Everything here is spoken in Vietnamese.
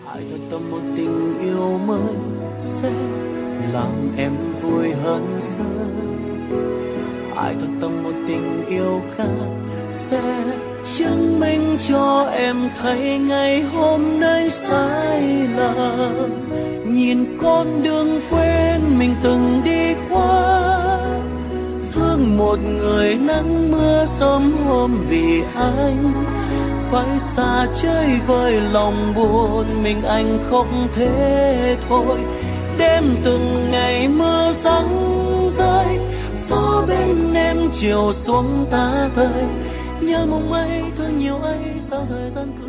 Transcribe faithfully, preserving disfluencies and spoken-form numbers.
ai thật tâm một tình yêu mới sẽ làm em vui hơn thơ. Ai thật tâm một tình yêu khác sẽ chứng minh cho em thấy ngày hôm nay sai lầm. Nhìn con đường quên mình từng đi qua, thương một người nắng mưa sớm hôm vì anh phải xa chơi vơi lòng buồn mình anh không thể thôi. Đêm từng ngày mưa giăng rơi, gió bên em chiều xuống ta rơi, nhớ mong ấy thương nhiều ấy sao thời gian cứ